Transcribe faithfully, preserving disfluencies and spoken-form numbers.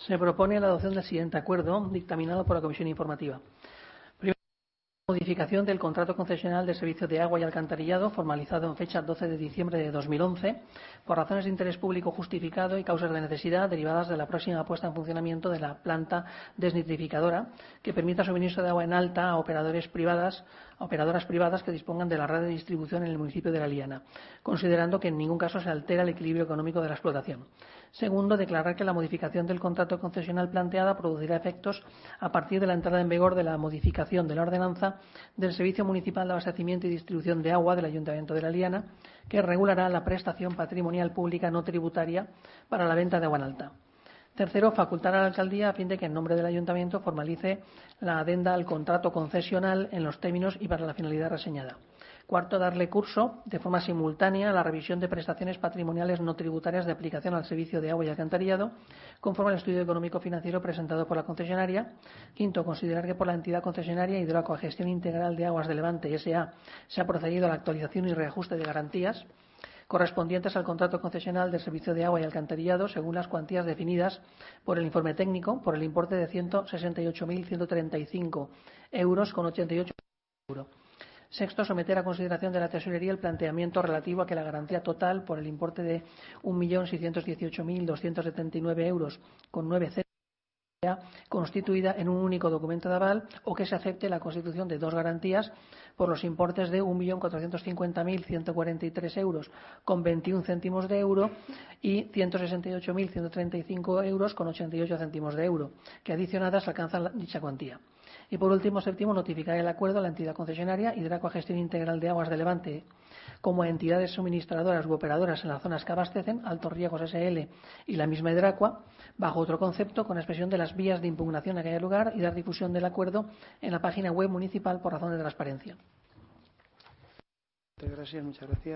Se propone la adopción del siguiente acuerdo dictaminado por la Comisión Informativa. Modificación del contrato concesional de servicio de agua y alcantarillado formalizado en fecha doce de diciembre de dos mil once por razones de interés público justificado y causas de necesidad derivadas de la próxima puesta en funcionamiento de la planta desnitrificadora que permita suministro de agua en alta a operadores privadas, a operadoras privadas que dispongan de la red de distribución en el municipio de La Liana, considerando que en ningún caso se altera el equilibrio económico de la explotación. Segundo, declarar que la modificación del contrato concesional planteada producirá efectos a partir de la entrada en vigor de la modificación de la ordenanza del Servicio Municipal de Abastecimiento y Distribución de Agua del Ayuntamiento de La Liana, que regulará la prestación patrimonial pública no tributaria para la venta de agua en alta. Tercero, facultar a la alcaldía a fin de que en nombre del ayuntamiento formalice la adenda al contrato concesional en los términos y para la finalidad reseñada. Cuarto, darle curso de forma simultánea a la revisión de prestaciones patrimoniales no tributarias de aplicación al servicio de agua y alcantarillado, conforme al estudio económico-financiero presentado por la concesionaria. Quinto, considerar que por la entidad concesionaria Hidracua Gestión Integral de Aguas de Levante S A se ha procedido a la actualización y reajuste de garantías correspondientes al contrato concesional del servicio de agua y alcantarillado según las cuantías definidas por el informe técnico por el importe de ciento sesenta y ocho mil ciento treinta y cinco euros con ochenta y ocho euros. Sexto, someter a consideración de la Tesorería el planteamiento relativo a que la garantía total por el importe de un millón seiscientos dieciocho mil doscientos setenta y nueve euros con nueve céntimos sea constituida en un único documento de aval o que se acepte la constitución de dos garantías por los importes de un millón cuatrocientos cincuenta mil ciento cuarenta y tres euros con veintiún céntimos de euro y ciento sesenta y ocho mil ciento treinta y cinco euros con ochenta y ocho céntimos de euro, que adicionadas alcanzan dicha cuantía. Y por último, séptimo, notificar el acuerdo a la entidad concesionaria Hidracua Gestión Integral de Aguas de Levante como entidades suministradoras u operadoras en las zonas que abastecen, Altos Riegos S L y la misma Hidracua, bajo otro concepto, con expresión de las vías de impugnación a que haya lugar y dar difusión del acuerdo en la página web municipal por razón de transparencia. Muchas gracias, muchas gracias.